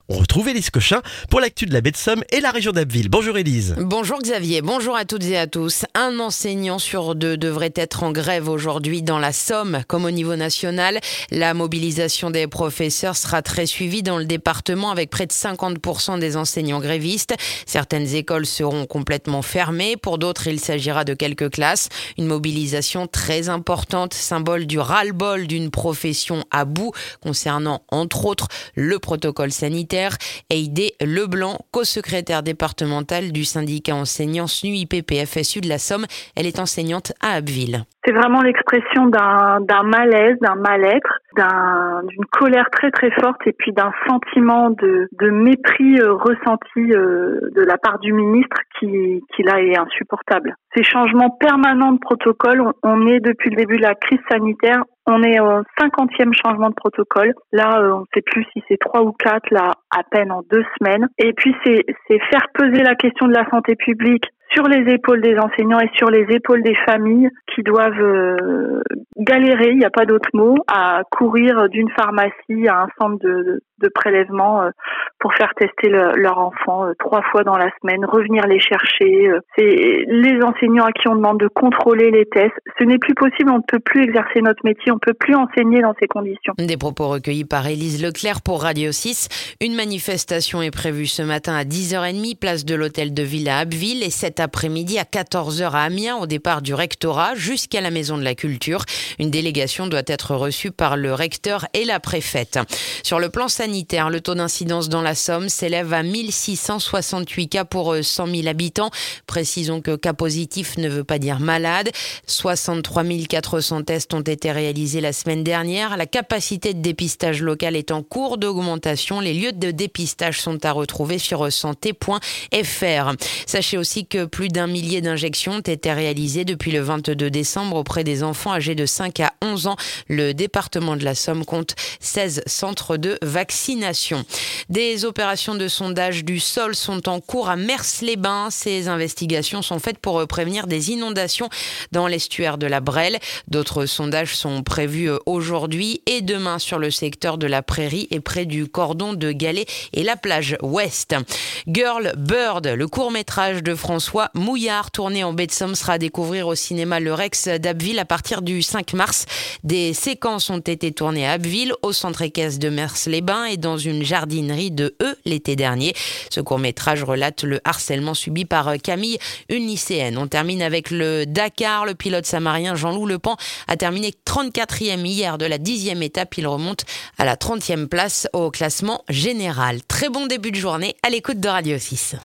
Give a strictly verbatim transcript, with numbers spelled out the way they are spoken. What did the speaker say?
On retrouve Élise Cochin pour l'actu de la baie de Somme et la région d'Abbeville. Bonjour Élise. Bonjour Xavier, bonjour à toutes et à tous. Un enseignant sur deux devrait être en grève aujourd'hui dans la Somme, comme au niveau national. La mobilisation des professeurs sera très suivie dans le département avec près de cinquante pour cent des enseignants grévistes. Certaines écoles seront complètement fermées, pour d'autres il s'agira de quelques classes. Une mobilisation très importante, symbole du ras-le-bol d'une profession à bout, concernant entre autres le protocole sanitaire. Heidé Leblanc, co-secrétaire départementale du syndicat enseignant S N U I P P F S U de la Somme, elle est enseignante à Abbeville. C'est vraiment l'expression d'un, d'un malaise, d'un mal-être, d'un, d'une colère très très forte et puis d'un sentiment de, de mépris euh, ressenti euh, de la part du ministre qui, qui là est insupportable. Ces changements permanents de protocole, on, on est depuis le début de la crise sanitaire, on est au cinquantième changement de protocole. Là, euh, on ne sait plus si c'est trois ou quatre, là, à peine en deux semaines. Et puis, c'est, c'est faire peser la question de la santé publique sur les épaules des enseignants et sur les épaules des familles qui doivent euh, galérer, il n'y a pas d'autre mot, à courir d'une pharmacie à un centre de, de, de prélèvement euh, pour faire tester le, leur enfant euh, trois fois dans la semaine, revenir les chercher. Euh, c'est les enseignants à qui on demande de contrôler les tests. Ce n'est plus possible, on ne peut plus exercer notre métier, on ne peut plus enseigner dans ces conditions. Des propos recueillis par Élise Leclerc pour Radio six. Une manifestation est prévue ce matin à dix heures trente, place de l'Hôtel de Ville à Abbeville, et cet après-midi à quatorze heures à Amiens, au départ du rectorat jusqu'à la Maison de la Culture. Une délégation doit être reçue par le recteur et la préfète. Sur le plan sanitaire, le taux d'incidence dans la Somme s'élève à mille six cent soixante-huit cas pour cent mille habitants. Précisons que cas positif ne veut pas dire malade. soixante-trois mille quatre cents tests ont été réalisés la semaine dernière. La capacité de dépistage local est en cours d'augmentation. Les lieux de dépistage sont à retrouver sur santé point f r. Sachez aussi que plus d'un millier d'injections ont été réalisées depuis le vingt-deux décembre auprès des enfants âgés de cinq à onze ans. Le département de la Somme compte seize centres de vaccination. Des opérations de sondage du sol sont en cours à Mers-les-Bains. Ces investigations sont faites pour prévenir des inondations dans l'estuaire de la Brelle. D'autres sondages sont prévus aujourd'hui et demain sur le secteur de la Prairie et près du cordon de Galets et la plage ouest. Girl Bird, le court-métrage de François Mouillard, tourné en baie de Somme, sera à découvrir au cinéma Le Rex d'Abbeville à partir du cinq mars. Des séquences ont été tournées à Abbeville, au centre équestre de Mers-les-Bains et dans une jardinerie de Eu l'été dernier. Ce court-métrage relate le harcèlement subi par Camille, une lycéenne. On termine avec le Dakar. Le pilote samarien Jean-Loup Lepan a terminé trente-quatrième hier de la dixième étape. Il remonte à la trentième place au classement général. Très bon début de journée à l'écoute de Radio six.